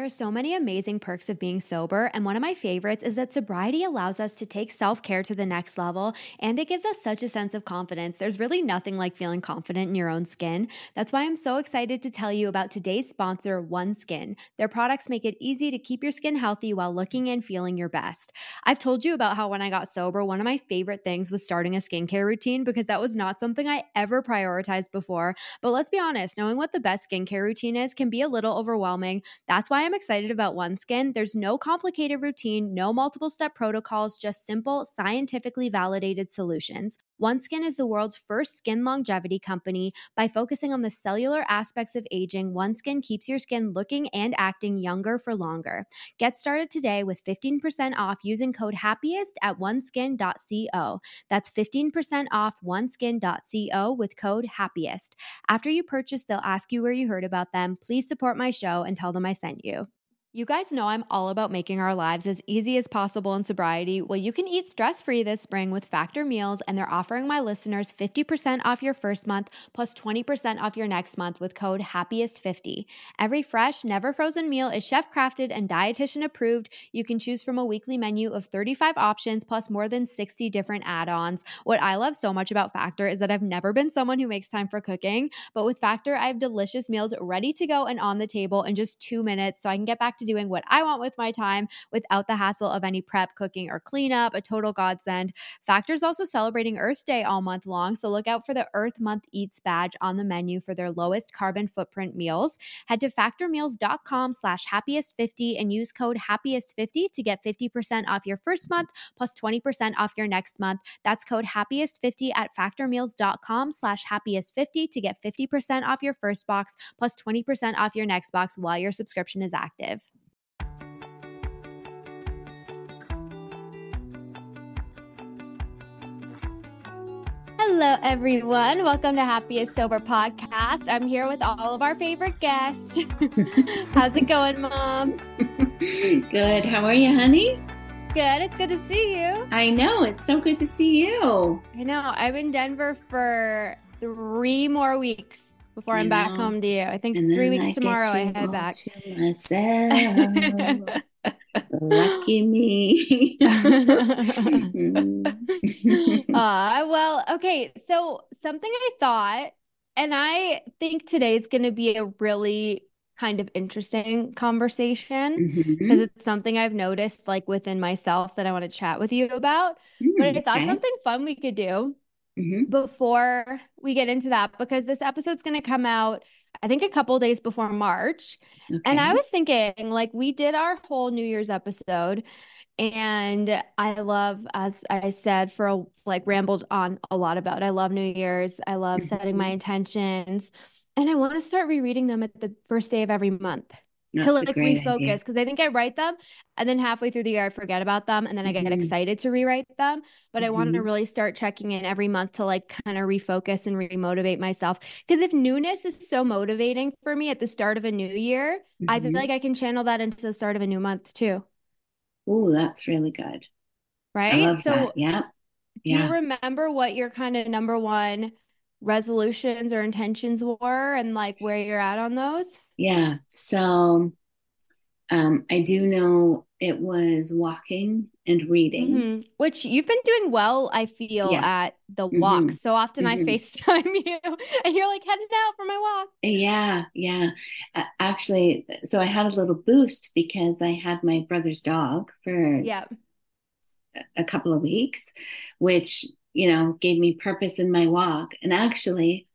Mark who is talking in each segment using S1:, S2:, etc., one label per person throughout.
S1: There are so many amazing perks of being sober, and one of my favorites is that sobriety allows us to take self-care to the next level, and it gives us such a sense of confidence. There's really nothing like feeling confident in your own skin. That's why I'm so excited to tell you about today's sponsor, OneSkin. Their products make it easy to keep your skin healthy while looking and feeling your best. I've told you about how when I got sober, one of my favorite things was starting a skincare routine because that was not something I ever prioritized before. But let's be honest, knowing what the best skincare routine is can be a little overwhelming. That's why I'm excited about OneSkin. There's no complicated routine, no multiple step protocols, just simple, scientifically validated solutions. OneSkin is the world's first skin longevity company. By focusing on the cellular aspects of aging, OneSkin keeps your skin looking and acting younger for longer. Get started today with 15% off using code HAPPIEST at oneskin.co. That's 15% off oneskin.co with code HAPPIEST. After you purchase, they'll ask you where you heard about them. Please support my show and tell them I sent you. You guys know I'm all about making our lives as easy as possible in sobriety. Well, you can eat stress-free this spring with Factor meals, and they're offering my listeners 50% off your first month plus 20% off your next month with code HAPPIEST50. Every fresh, never frozen meal is chef-crafted and dietitian approved. You can choose from a weekly menu of 35 options plus more than 60 different add-ons. What I love so much about Factor is that I've never been someone who makes time for cooking, but with Factor, I have delicious meals ready to go and on the table in just 2 minutes, so I can get back to doing what I want with my time without the hassle of any prep, cooking, or cleanup. A total godsend. Factor's also celebrating Earth Day all month long, so look out for the Earth Month Eats badge on the menu for their lowest carbon footprint meals. Head to factormeals.com/happiest50 and use code happiest50 to get 50% off your first month plus 20% off your next month. That's code happiest50 at factormeals.com/happiest50 to get 50% off your first box plus 20% off your next box while your subscription is active. Hello, everyone. Welcome to Happiest Sober Podcast. I'm here with all of our favorite guests. How's it going, Mom?
S2: Good. How are you, honey?
S1: Good. It's good to see you.
S2: I know. It's so good to see you.
S1: I know. I'm in Denver for 3 more weeks before I'm back home to you. I think 3 weeks tomorrow I head back.
S2: To myself. Lucky me.
S1: Well, okay. So something I thought, and I think today's going to be a really kind of interesting conversation because it's something I've noticed like within myself that I want to chat with you about. But I thought something fun we could do before we get into that, because this episode's going to come out, I think, a couple days before March. And I was thinking, like, we did our whole New Year's episode, and I love, as I said, rambled on a lot about, I love New Year's. I love setting my intentions, and I want to start rereading them at the first day of every month. To like refocus, because I think I write them and then halfway through the year I forget about them, and then I get excited to rewrite them. But I want to really start checking in every month to like kind of refocus and remotivate myself. Because if newness is so motivating for me at the start of a new year, I feel like I can channel that into the start of a new month too.
S2: Oh, that's really good.
S1: Right?
S2: I love that. Yeah.
S1: Do you remember what your kind of number one resolutions or intentions were and like where you're at on those?
S2: Yeah. So I do know it was walking and reading.
S1: Which you've been doing well, I feel, at the walks. So often I FaceTime you and you're like headed out for my walk.
S2: Yeah. Actually, so I had a little boost because I had my brother's dog for a couple of weeks, which, gave me purpose in my walk. And actually,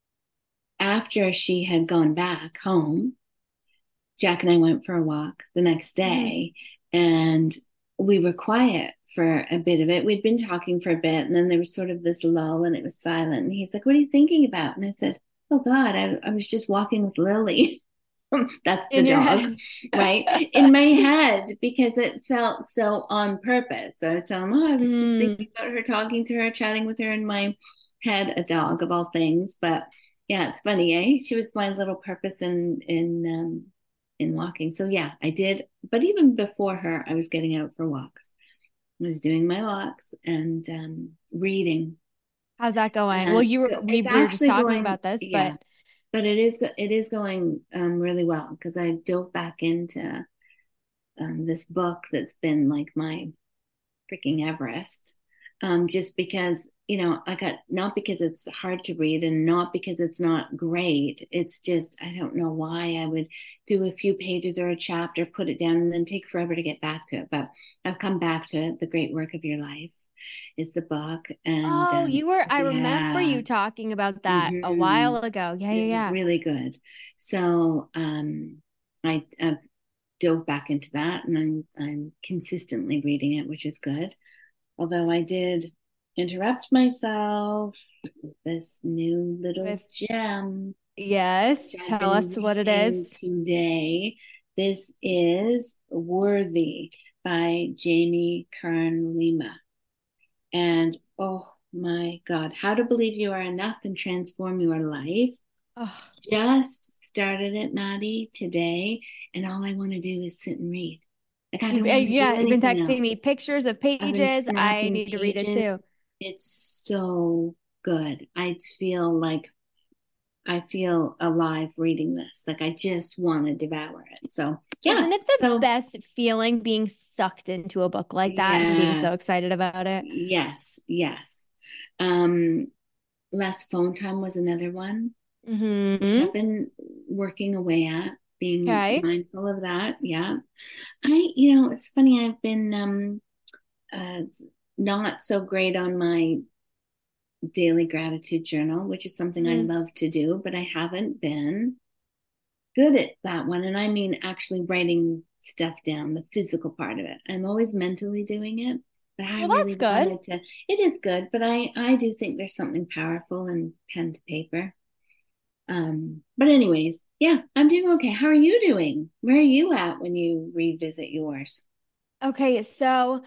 S2: after she had gone back home, Jack and I went for a walk the next day, and we were quiet for a bit of it. We'd been talking for a bit, and then there was sort of this lull, and it was silent. And he's like, "What are you thinking about?" And I said, "Oh God, I was just walking with Lily." That's the dog, right? In my head, because it felt so on purpose. So I was telling him, I was just thinking about her, talking to her, chatting with her in my head, a dog of all things. But yeah, it's funny, eh? She was my little purpose in walking. So yeah, I did. But even before her, I was getting out for walks. I was doing my walks and reading.
S1: How's that going? Well, we were just talking about this, but
S2: but it is going really well because I dove back into this book that's been like my freaking Everest. Just because, I got, not because it's hard to read and not because it's not great. It's just, I don't know why I would do a few pages or a chapter, put it down, and then take forever to get back to it. But I've come back to it. The Great Work of Your Life is the book. And
S1: Oh, I remember
S2: yeah,
S1: you talking about that a
S2: hmm
S1: while ago. Yeah, yeah,
S2: it's
S1: yeah.
S2: really good. So I dove back into that, and I'm consistently reading it, which is good. Although I did interrupt myself with this new little
S1: With
S2: gem,
S1: Yes,
S2: which I've
S1: tell
S2: been
S1: us what it
S2: reading
S1: is.
S2: today. This is Worthy by Jamie Kern Lima. And oh my God, How to Believe You Are Enough and Transform Your Life.
S1: Oh,
S2: Just started it, Maddie, today. And all I want to do is sit and read. Like, I don't want to do
S1: yeah, you've been
S2: anything
S1: texting
S2: else.
S1: me pictures of
S2: I've been
S1: pages. I
S2: snapping
S1: need to read it too.
S2: pages. It's so good. I feel alive reading this. Like I just want to devour it. So yeah.
S1: Isn't it the
S2: So
S1: best feeling being sucked into a book like that and being so
S2: yes,
S1: excited about it?
S2: yes, yes. Um, Last Phone Time was another one, which
S1: Mm-hmm.
S2: I've been working away at, being
S1: Okay.
S2: mindful of that. Yeah. It's funny, I've been not so great on my daily gratitude journal, which is something I
S1: Mm.
S2: love to do, but I haven't been good at that one. And I mean, actually writing stuff down, the physical part of it. I'm always mentally doing it, but I
S1: Well, that's
S2: really
S1: good.
S2: wanted to. It is good, but I do think there's something powerful in pen to paper. But anyways, yeah, I'm doing okay. How are you doing? Where are you at when you revisit yours?
S1: Okay, so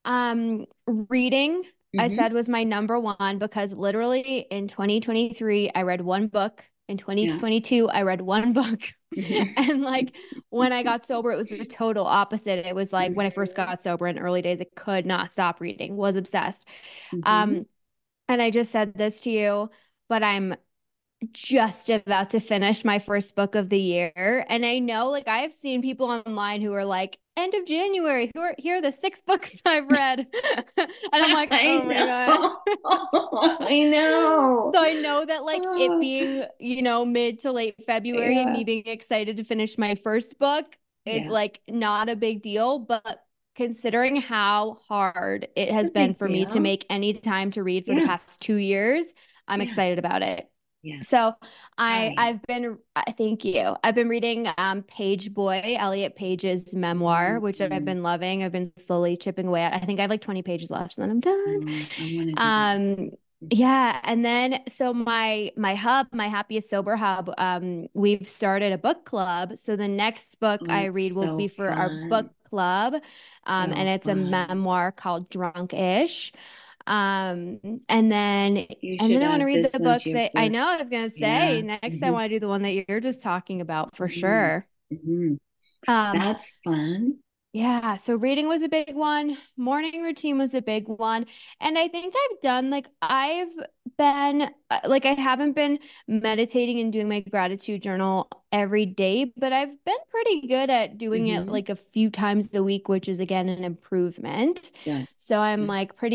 S1: reading I
S2: Mm-hmm.
S1: said was my number one because literally in 2023 I read one book. In
S2: Yeah.
S1: 2022 I read one book.
S2: Mm-hmm.
S1: And like when I got sober, it was the total opposite. It was like when I first
S2: Mm-hmm.
S1: got sober in early days, I could not stop reading, was obsessed.
S2: Mm-hmm.
S1: Um, and I just said this to you, but I'm just about to finish my first book of the year. And I know, like, I have seen people online who are like, end of January, here are the 6 books I've read. And I'm like,
S2: I
S1: oh my gosh.
S2: know. I know.
S1: So I know that, like, it
S2: Oh,
S1: being, mid to late February and
S2: yeah.
S1: me being excited to finish my first book is
S2: Yeah.
S1: like not a big deal. But considering how hard it
S2: It's
S1: has
S2: a
S1: been
S2: big
S1: for me to
S2: deal.
S1: make any time to read for the
S2: Yeah.
S1: past 2 years, I'm
S2: Yeah.
S1: excited about it.
S2: Yeah.
S1: So
S2: Proud of you.
S1: thank you. I've been reading Page Boy, Elliot Page's memoir, which I've
S2: Mm-hmm.
S1: been loving. I've been slowly chipping away at. I think I have like 20 pages left and then I'm done.
S2: I want to do
S1: Um,
S2: that.
S1: yeah, and then so my hub, my Happiest Sober Hub, we've started a book club. So the next book
S2: Oh,
S1: I
S2: it's
S1: read will be
S2: so
S1: for our book
S2: fun.
S1: club. And
S2: So
S1: it's a
S2: fun.
S1: memoir called Drunk-ish. Um, and then
S2: You
S1: and
S2: should
S1: then I want to
S2: add
S1: read
S2: this
S1: the
S2: one
S1: book
S2: to your
S1: that I know
S2: list.
S1: I was gonna say
S2: Yeah.
S1: next. I
S2: Mm-hmm.
S1: want to do the one that you're just talking about for
S2: Mm-hmm.
S1: sure.
S2: Mm-hmm.
S1: Um,
S2: That's fun.
S1: yeah, so reading was a big one. Morning routine was a big one. And I think I've been like I haven't been meditating and doing my gratitude journal every day, but I've been pretty good at doing it
S2: Mm-hmm.
S1: like a few times a week, which is again an improvement.
S2: Good.
S1: So
S2: Good.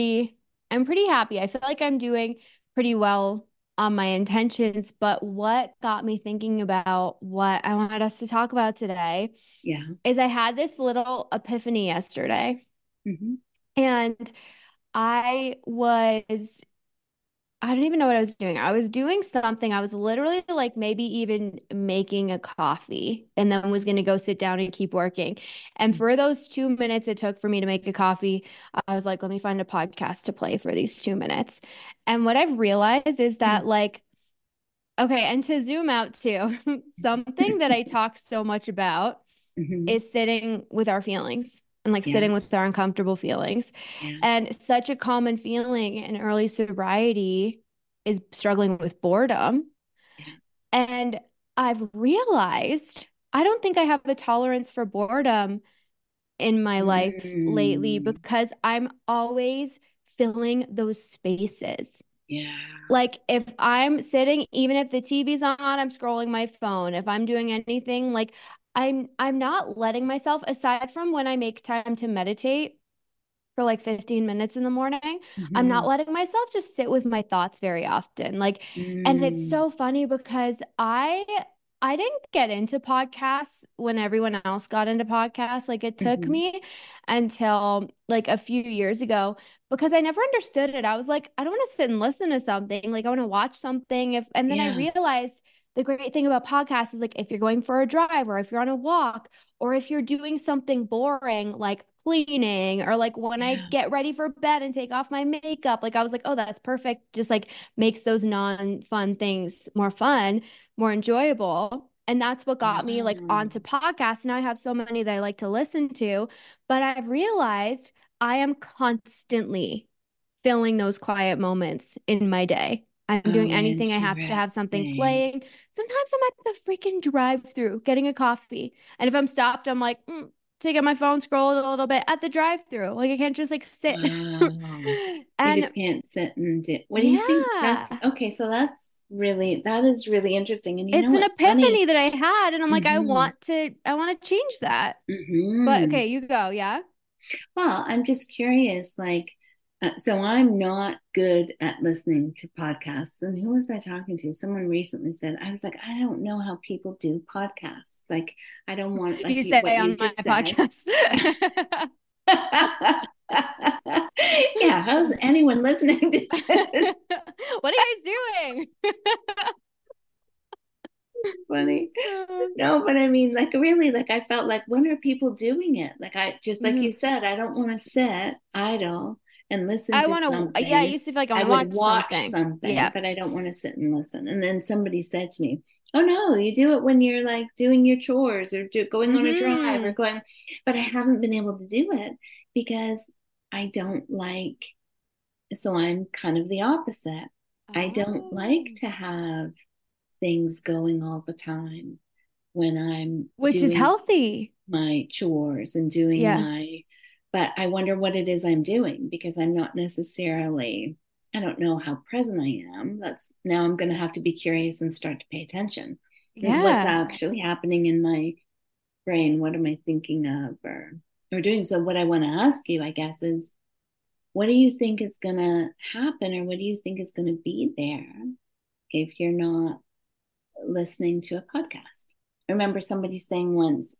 S1: I'm pretty happy. I feel like I'm doing pretty well on my intentions, but what got me thinking about what I wanted us to talk about today
S2: Yeah.
S1: is I had this little epiphany yesterday.
S2: Mm-hmm.
S1: And I was, I don't even know what I was doing. I was doing something. I was literally like maybe even making a coffee and then was going to go sit down and keep working. And for those 2 minutes it took for me to make a coffee, I was like, let me find a podcast to play for these 2 minutes. And what I've realized is that, like, okay, and to zoom out too, something that I talk so much about
S2: Mm-hmm.
S1: is sitting with our feelings and like
S2: Yeah.
S1: sitting with our uncomfortable feelings.
S2: Yeah.
S1: And such a common feeling in early sobriety is struggling with boredom.
S2: Yeah.
S1: And I've realized I don't think I have a tolerance for boredom in my life lately
S2: Mm.
S1: because I'm always filling those spaces.
S2: Yeah.
S1: Like if I'm sitting, even if the TV's on, I'm scrolling my phone. If I'm doing anything, like I'm not letting myself, aside from when I make time to meditate for like 15 minutes in the morning, I'm not
S2: Mm-hmm.
S1: letting myself just sit with my thoughts very often. Like, and it's
S2: Mm.
S1: so funny because I didn't get into podcasts when everyone else got into podcasts. Like it took
S2: Mm-hmm.
S1: me until like a few years ago because I never understood it. I was like, I don't want to sit and listen to something. Like I want to watch something. If and then I
S2: Yeah.
S1: realized the great thing about podcasts is like if you're going for a drive or if you're on a walk or if you're doing something boring like cleaning or like when I
S2: Yeah.
S1: get ready for bed and take off my makeup, like I was like, oh, that's perfect. Just like makes those non-fun things more fun, more enjoyable. And that's what got me like
S2: Wow.
S1: onto podcasts. Now I have so many that I like to listen to, but I've realized I am constantly filling those quiet moments in my day. I'm doing
S2: Oh,
S1: anything I have to have something
S2: interesting.
S1: playing. Sometimes I'm at the freaking drive-through getting a coffee. And if I'm stopped, I'm like, take out my phone, scroll it a little bit at the drive-through. Like I can't just like sit.
S2: Wow. You
S1: And
S2: just can't sit and do. What do you think?
S1: yeah,
S2: That's okay. So that is really interesting. And you know
S1: it's an
S2: what's funny?
S1: epiphany that I had. And I'm like,
S2: Mm-hmm.
S1: I want to change that. But
S2: Mm-hmm.
S1: okay, you go. Yeah.
S2: Well, I'm just curious, like, so I'm not good at listening to podcasts. And who was I talking to? Someone recently said, I was like, I don't know how people do podcasts. Like, I don't want, like,
S1: You say
S2: what you
S1: on my
S2: just said.
S1: podcast.
S2: Yeah, how's anyone listening to this?
S1: What are you guys doing?
S2: Funny. No, but I mean, like, really, like, I felt like, when are people doing it? Like, I just, like
S1: Mhm.
S2: you said, I don't want to sit idle and listen
S1: I
S2: to
S1: want to, yeah, I
S2: something.
S1: used to feel like I
S2: I
S1: want to
S2: would
S1: watch
S2: watch
S1: something.
S2: something,
S1: Yeah.
S2: but I don't want to sit and listen. And then somebody said to me, oh, no, you do it when you're like doing your chores or going on a drive or
S1: Hmm.
S2: going, but I haven't been able to do it because I don't like, so I'm kind of the opposite. I don't like
S1: Oh.
S2: to have things going all the time when I'm
S1: Which is
S2: doing
S1: healthy.
S2: my chores and doing
S1: Yeah.
S2: my, but I wonder what it is I'm doing because I'm not necessarily, I don't know how present I am. That's now I'm going to have to be curious and start to pay attention. What's
S1: Yeah.
S2: actually happening in my brain? What am I thinking of or doing? So what I want to ask you, I guess, is what do you think is going to happen or what do you think is going to be there if you're not listening to a podcast? I remember somebody saying once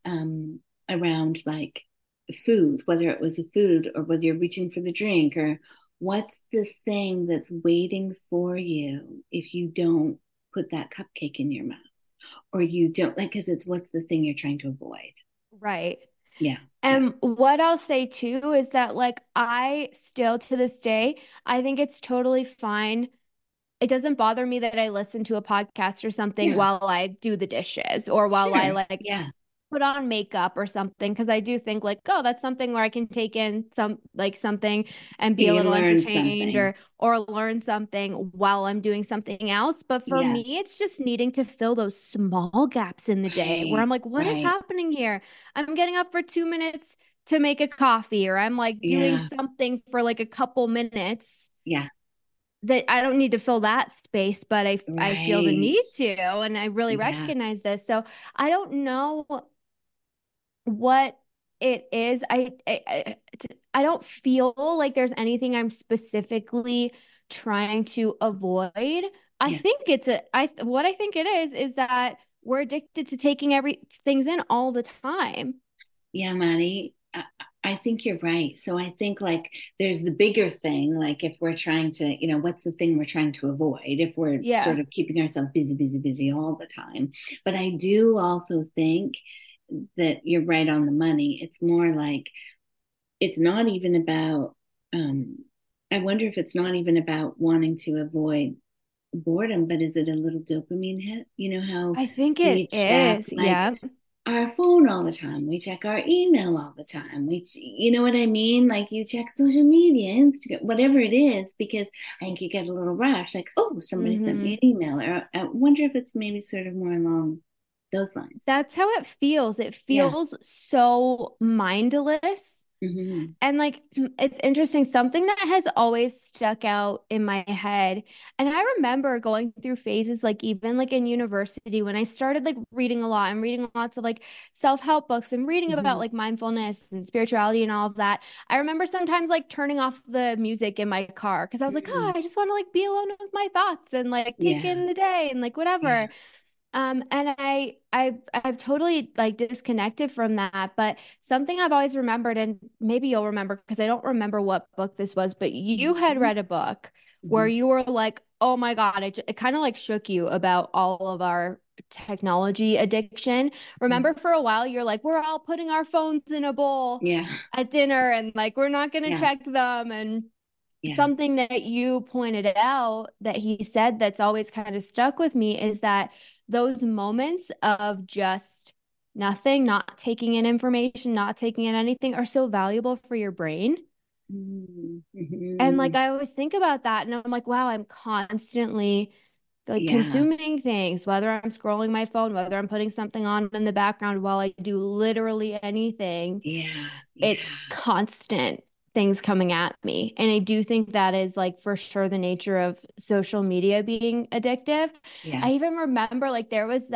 S2: around like food, whether it was a food or whether you're reaching for the drink or what's the thing that's waiting for you if you don't put that cupcake in your mouth or you don't like, because it's what's the thing you're trying to avoid.
S1: Right.
S2: Yeah. Yeah.
S1: And what I'll say too is that, like, I still to this day, I think it's totally fine. It doesn't bother me that I listen to a podcast or something
S2: Yeah.
S1: while I do the dishes or while I
S2: Sure.
S1: like
S2: Yeah.
S1: put on makeup or something. Cause I do think, like, oh, that's something where I can take in something and be a
S2: You can
S1: little
S2: learn
S1: entertained
S2: something.
S1: or learn something while I'm doing something else. But for me,
S2: Yes.
S1: it's just needing to fill those small gaps in the day where
S2: Right.
S1: I'm like, what is
S2: Right.
S1: happening here? I'm getting up for 2 minutes to make a coffee, or I'm like doing
S2: Yeah.
S1: something for like a couple minutes
S2: Yeah.
S1: that I don't need to fill that space, but I feel the
S2: Right.
S1: need to, and I really
S2: Yeah.
S1: recognize this. So I don't know what it is. I don't feel like there's anything I'm specifically trying to avoid. I
S2: Yeah.
S1: think it's a I what I think it is that we're addicted to taking every things in all the time.
S2: Yeah, Maddie, I think you're right. So I think like there's the bigger thing, like if we're trying to, what's the thing we're trying to avoid if we're
S1: Yeah.
S2: sort of keeping ourselves busy, busy, busy all the time. But I do also think that you're right on the money. It's more like it's not even about, um, I wonder if it's not even about wanting to avoid boredom, but is it a little dopamine hit? You know how
S1: I think it
S2: we check
S1: is.
S2: like
S1: Yeah.
S2: our phone all the time. We check our email all the time. You know what I mean? Like you check social media, Instagram, whatever it is, because I think you get a little rush, like, oh, somebody sent me
S1: Hmm.
S2: an email, or I wonder if it's maybe sort of more along those lines.
S1: That's how it feels. It
S2: Yeah.
S1: feels so mindless.
S2: Mm-hmm.
S1: And like, it's interesting, something that has always stuck out in my head. And I remember going through phases, like even like in university, when I started like reading a lot and reading lots of like self-help books and reading about
S2: Mm-hmm.
S1: like mindfulness and spirituality and all of that. I remember sometimes like turning off the music in my car because I was like, oh,
S2: Mm-hmm.
S1: I just want to like be alone with my thoughts and like take
S2: Yeah.
S1: in the day and like
S2: Yeah.
S1: whatever. And I've totally like disconnected from that, but something I've always remembered, and maybe you'll remember because I don't remember what book this was, but you had
S2: Mm-hmm.
S1: read a book where
S2: Mm-hmm.
S1: you were like, oh my God, it kind of like shook you about all of our technology addiction.
S2: Yeah.
S1: Remember for a while, you're like, we're all putting our phones in a bowl
S2: Yeah.
S1: at dinner and like we're not going to
S2: Yeah.
S1: check them. And
S2: Yeah.
S1: something that you pointed out that he said that's always kind of stuck with me is that those moments of just nothing, not taking in information, not taking in anything are so valuable for your brain. And like
S2: Mm-hmm.
S1: I always think about that and I'm like, wow, I'm constantly like
S2: Yeah.
S1: consuming things, whether I'm scrolling my phone, whether I'm putting something on in the background while I do literally anything,
S2: Yeah.
S1: it's
S2: Yeah.
S1: constant things coming at me. And I do think that is like for sure the nature of social media being addictive.
S2: Yeah.
S1: I even remember like there was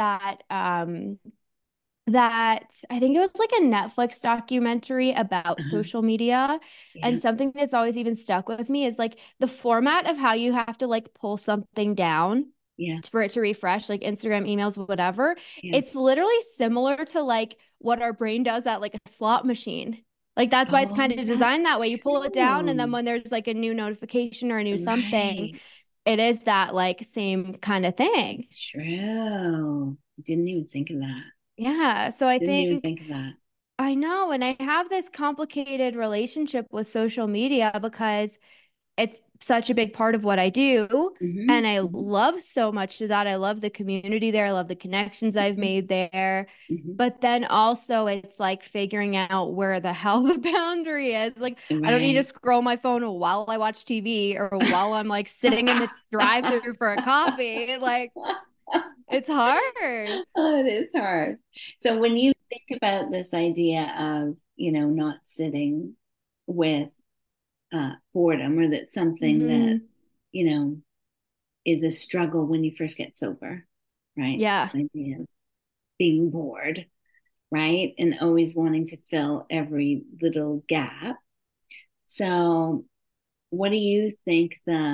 S1: that I think it was like a Netflix documentary about
S2: Uh-huh.
S1: social media.
S2: Yeah.
S1: And something that's always even stuck with me is like the format of how you have to like pull something down
S2: Yeah.
S1: for it to refresh, like Instagram, emails, whatever.
S2: Yeah.
S1: It's literally similar to like what our brain does at like a slot machine. Like that's why it's kind
S2: Oh,
S1: of designed that
S2: that's
S1: way. You pull it down, and then
S2: true.
S1: when there's like a new notification or a new something,
S2: Right.
S1: it is that like same kind of thing.
S2: True. Didn't even think of that.
S1: Yeah. So I
S2: Didn't even
S1: think
S2: think of that.
S1: I know. And I have this complicated relationship with social media because it's such a big part of what I do.
S2: Mm-hmm.
S1: And I
S2: Mm-hmm.
S1: love so much of that. I love the community there. I love the connections I've made there.
S2: Mm-hmm.
S1: But then also, it's like figuring out where the hell the boundary is. Like, I don't need to
S2: Right.
S1: scroll my phone while I watch TV or while I'm like sitting in the drive-through for a coffee. Like, it's hard.
S2: Oh, it is hard. So when you think about this idea of, not sitting with boredom, or that's something that,
S1: Hmm.
S2: you know, is a struggle when you first get sober, right?
S1: Yeah.
S2: This idea of being bored, right? And always wanting to fill every little gap. So what do you think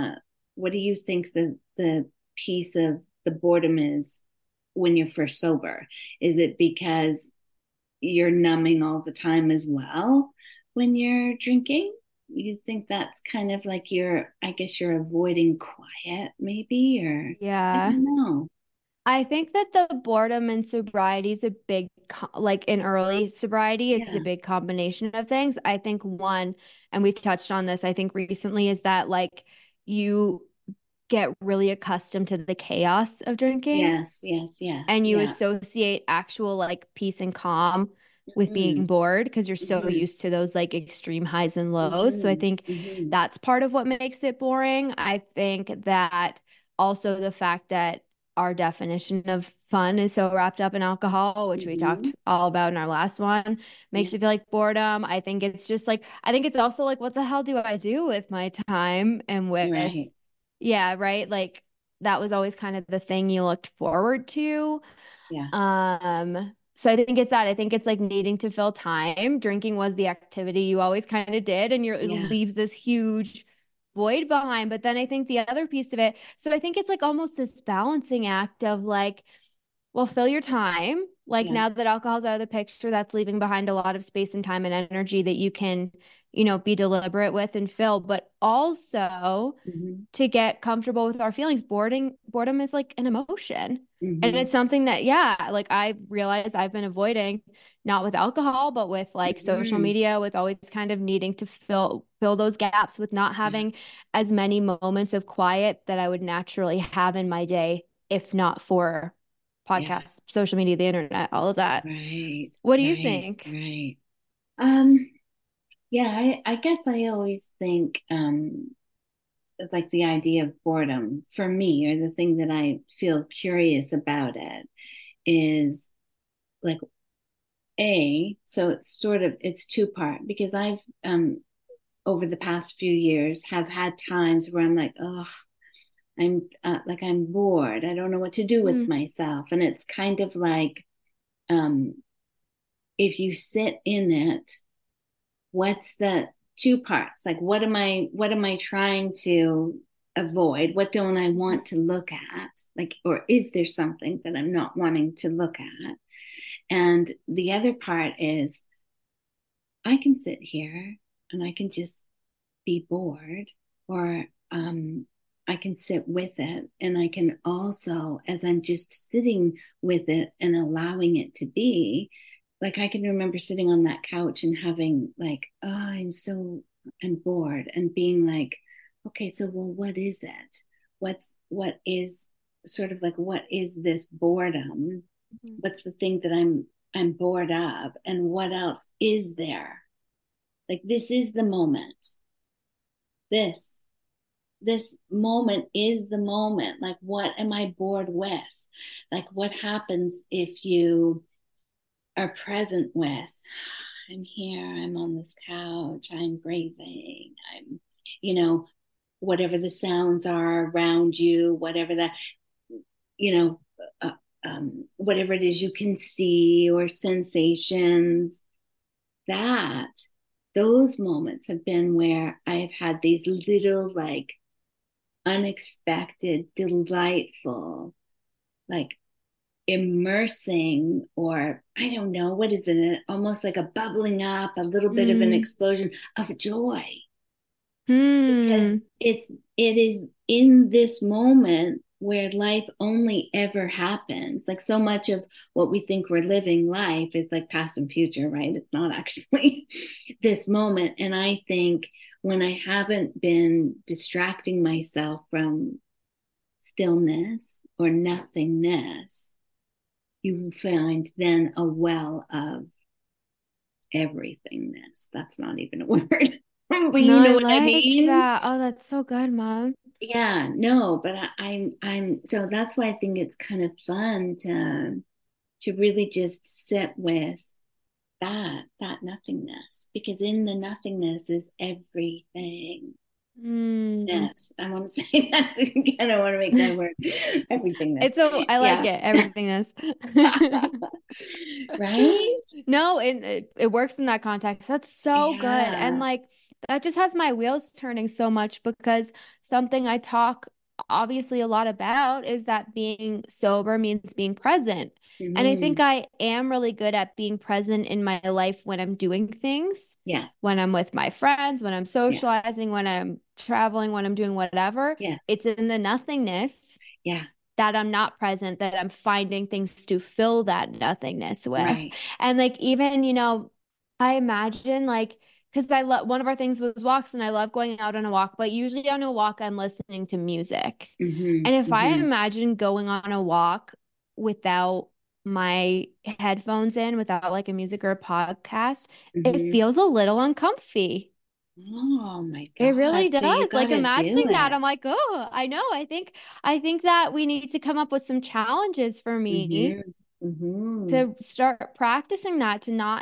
S2: the piece of the boredom is when you're first sober? Is it because you're numbing all the time as well when you're drinking? You think that's kind of like I guess you're avoiding quiet, maybe, or I
S1: Yeah.
S2: don't know.
S1: I think that the boredom and sobriety is a big, like in early sobriety, is a
S2: Yeah.
S1: big combination of things. I think one, and we've touched on this, I think recently, is that like you get really accustomed to the chaos of drinking
S2: Yes, yes, yes.
S1: and you
S2: Yeah.
S1: associate actual like peace and calm with being
S2: Mm-hmm.
S1: bored because you're so
S2: Mm-hmm.
S1: used to those like extreme highs and lows. So I
S2: Mm-hmm.
S1: think
S2: Mm-hmm.
S1: that's part of what makes it boring. I think that also the fact that our definition of fun is so wrapped up in alcohol, which we
S2: Mm-hmm.
S1: talked all about in our last one, makes
S2: Yeah.
S1: it feel like boredom. I think it's just like, I think it's also like, what the hell do I do with my time and with,
S2: Right.
S1: yeah, right? Like that was always kind of the thing you looked forward to.
S2: Yeah.
S1: So I think it's that. I think it's like needing to fill time. Drinking was the activity you always kind of did, and it
S2: Yeah.
S1: leaves this huge void behind. But then I think the other piece of it, so I think it's like almost this balancing act of like, well, fill your time. Like
S2: Yeah.
S1: now that alcohol's out of the picture, that's leaving behind a lot of space and time and energy that you can, be deliberate with and fill, but also
S2: Mm-hmm.
S1: to get comfortable with our feelings. Boredom is like an emotion. And
S2: Mm-hmm.
S1: it's something that, yeah, like I realized I've been avoiding, not with alcohol, but with like social
S2: Mm-hmm.
S1: media, with always kind of needing to fill those gaps with not
S2: Yeah.
S1: having as many moments of quiet that I would naturally have in my day, if not for
S2: Yeah.
S1: podcasts, social media, the internet, all of that.
S2: Right.
S1: What do you
S2: Right.
S1: think?
S2: Right. Um, yeah, I guess I always think like the idea of boredom for me, or the thing that I feel curious about it, is like so it's two part, because I've over the past few years have had times where I'm like, oh, I'm bored. I don't know what to do with myself. And it's kind of like, if you sit in it, what's the two parts? Like, what am I trying to avoid? What don't I want to look at? Like, or is there something that I'm not wanting to look at? And the other part is, I can sit here and I can just be bored, or I can sit with it. And I can also, as I'm just sitting with it and allowing it to be, like I can remember sitting on that couch and having like, oh, I'm bored, and being like, okay, so well, what is it? What is sort of like, what is this boredom? What's the thing that I'm bored of? And what else is there? Like, this is the moment. This moment is the moment. Like, what am I bored with? Like, what happens if you are present with, I'm here, I'm on this couch, I'm breathing, I'm, whatever the sounds are around you, whatever that, you know, whatever it is you can see, or sensations, that those moments have been where I've had these little, like, unexpected, delightful, like, immersing, or I don't know, what is it? Almost like a bubbling up, a little bit of an explosion of joy. Because it is in this moment where life only ever happens. Like, so much of what we think we're living life is like past and future, right? It's not actually this moment. And I think when I haven't been distracting myself from stillness or nothingness, you find then a well of everythingness. That's not even a word, but you know what I mean?
S1: That. Oh, that's so good, Mom.
S2: Yeah, no, but I'm so that's why I think it's kind of fun to really just sit with that nothingness, because in the nothingness is everything. Yes, I want to say that's again. I want to make that word everythingness.
S1: It's so I like it, everythingness.
S2: Right?
S1: No, it works in that context. That's so good. And
S2: Yeah.
S1: like that just has my wheels turning so much, because something I talk obviously a lot about is that being sober means being present. And I think
S2: Mm-hmm.
S1: I am really good at being present in my life when I'm doing things,
S2: Yeah.
S1: when I'm with my friends, when I'm
S2: Yeah.
S1: socializing, when I'm traveling, when I'm doing whatever.
S2: Yes.
S1: It's in the nothingness
S2: Yeah.
S1: that I'm not present, that I'm finding things to fill that nothingness with.
S2: Right.
S1: And like, even, I imagine like, because I love one of our things was walks, and I love going out on a walk, but usually on a walk, I'm listening to music.
S2: Mm-hmm.
S1: And if I
S2: Mm-hmm.
S1: imagine going on a walk without my headphones in, without like a music or a podcast, it
S2: Mm-hmm.
S1: feels a little uncomfy.
S2: Oh my
S1: It really
S2: God. So you
S1: does.
S2: got
S1: Like
S2: to do
S1: imagining that,
S2: it.
S1: I'm like, oh, I know. I think that we need to come up with some challenges for me
S2: Mm-hmm. Mm-hmm.
S1: to start practicing that,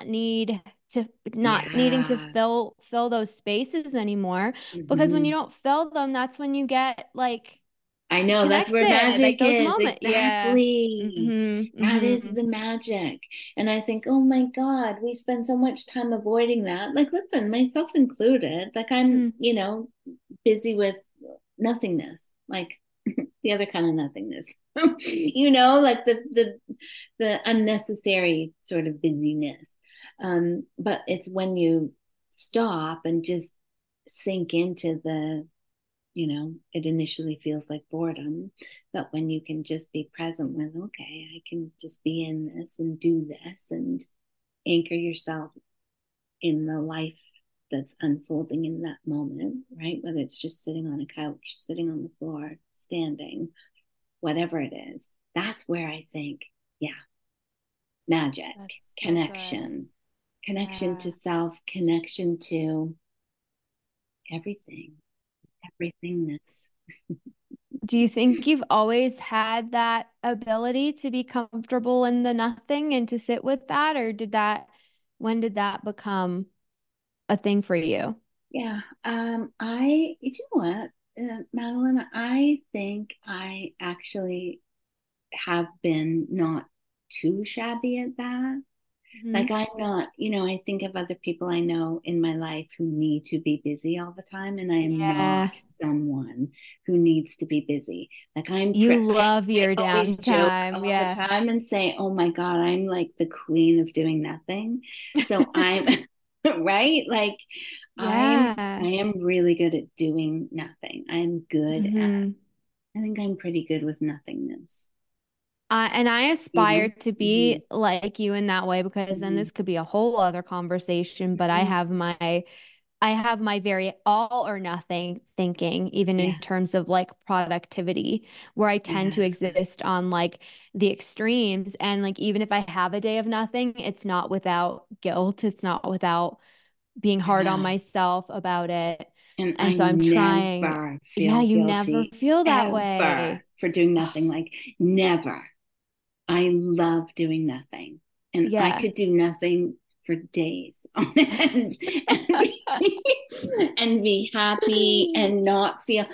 S1: to not needing to
S2: Yeah.
S1: fill those spaces anymore. Because when
S2: Mm-hmm.
S1: you don't fill them, that's when you get like
S2: I know, that's where
S1: connected, like
S2: magic
S1: those
S2: is.
S1: moments. Yeah.
S2: Exactly. That is
S1: Mm-hmm.
S2: the magic. And I think, oh my God, we spend so much time avoiding that. Like, listen, myself included, like I'm,
S1: Mm-hmm.
S2: busy with nothingness, like the other kind of nothingness. Like the unnecessary sort of busyness. But it's when you stop and just sink into it initially feels like boredom, but when you can just be present with, okay, I can just be in this and do this and anchor yourself in the life that's unfolding in that moment, right? Whether it's just sitting on a couch, sitting on the floor, standing, whatever it is, that's where I think, yeah, magic,
S1: That's so good.
S2: connection
S1: Yeah.
S2: to self, connection to everything, everythingness.
S1: Do you think you've always had that ability to be comfortable in the nothing and to sit with that, or when did that become a thing for you?
S2: Yeah. You know what, Madeline, I think I actually have been not too shabby at that.
S1: Hmm.
S2: Like I'm not, I think of other people I know in my life who need to be busy all the time, and I am not
S1: Yeah.
S2: someone who needs to be busy. Like
S1: You love
S2: I
S1: your
S2: always joke
S1: downtime.
S2: all the
S1: Yeah.
S2: time and say, "Oh my God, I'm like the queen of doing nothing." So I'm right. Like I
S1: Yeah.
S2: am really good at doing nothing. I'm good at.
S1: Hmm.
S2: I think I'm pretty good with nothingness.
S1: And I
S2: You know.
S1: aspire to
S2: Mm-hmm.
S1: be like you in that way because then
S2: Mm-hmm.
S1: this could be a whole other conversation, but
S2: Mm-hmm.
S1: I have my very all or nothing thinking, even in
S2: Yeah.
S1: terms of like productivity, where I tend to
S2: Yeah.
S1: exist on like the extremes. And like, even if I have a day of nothing, it's not without guilt. It's not without being hard on
S2: Yeah.
S1: myself about it.
S2: And
S1: And
S2: I
S1: so I'm trying,
S2: never
S1: yeah,
S2: feel
S1: you never
S2: guilty
S1: feel that
S2: ever
S1: way.
S2: for doing nothing. Like, never. I love doing nothing. And I
S1: Yeah.
S2: could do nothing for days on end and be happy and not feel.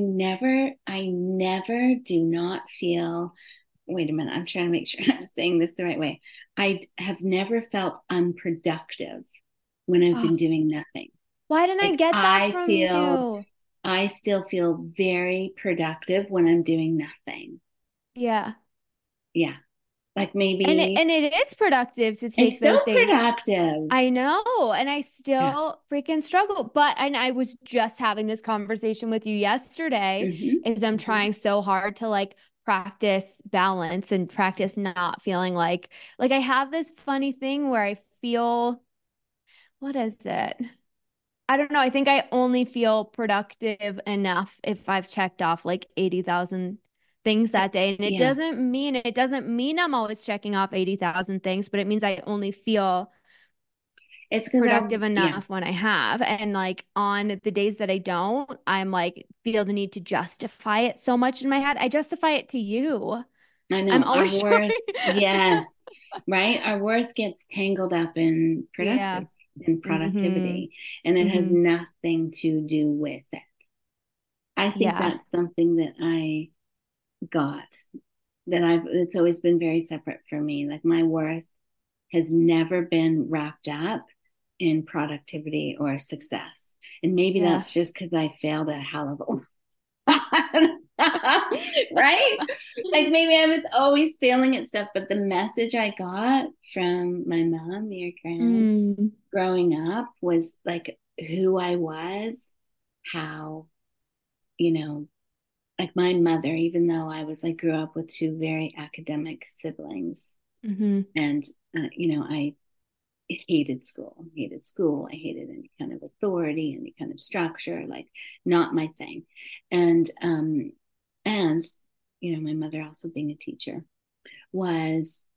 S2: I never do not feel. Wait a minute. I'm trying to make sure I'm saying this the right way. I have never felt unproductive when I've
S1: Oh,
S2: been doing nothing.
S1: why didn't I
S2: Like
S1: get that from you?
S2: I still feel very productive when I'm doing nothing.
S1: Yeah.
S2: Yeah. Like
S1: And
S2: maybe
S1: it is productive to take
S2: it's so
S1: those days.
S2: productive.
S1: I know, and I
S2: Yeah.
S1: still freaking struggle. But and I was just having this conversation with you yesterday,
S2: Hmm.
S1: is I'm
S2: Hmm.
S1: trying so hard to like practice balance and practice not feeling like I have this funny thing where I feel, what is it? I don't know. I think I only feel productive enough if I've checked off like 80,000 things that day. And
S2: Yeah.
S1: it doesn't mean I'm always checking off 80,000 things, but it means I only feel
S2: It's because
S1: productive
S2: yeah,
S1: enough when I have. And like on the days that I don't, I'm like feel the need to justify it so much in my head. I justify it to you.
S2: I
S1: I'm
S2: know our
S1: always
S2: worth.
S1: trying.
S2: Yes. Right. Our worth gets tangled up
S1: Yeah.
S2: in
S1: Hmm.
S2: productivity, and it has
S1: Hmm.
S2: nothing to do with it. I think
S1: Yeah.
S2: that's something that I got it's always been very separate for me. Like my worth has never been wrapped up in productivity or success. And maybe
S1: Yeah.
S2: that's just because I failed a hell of a right? Like maybe I was always failing at stuff, but the message I got from my mom, your grand,
S1: Mm.
S2: growing up was like who I was, how, you know, like my mother, even though I grew up with two very academic siblings,
S1: Hmm.
S2: and, I hated school, I hated any kind of authority, any kind of structure, like not my thing. And my mother also being a teacher was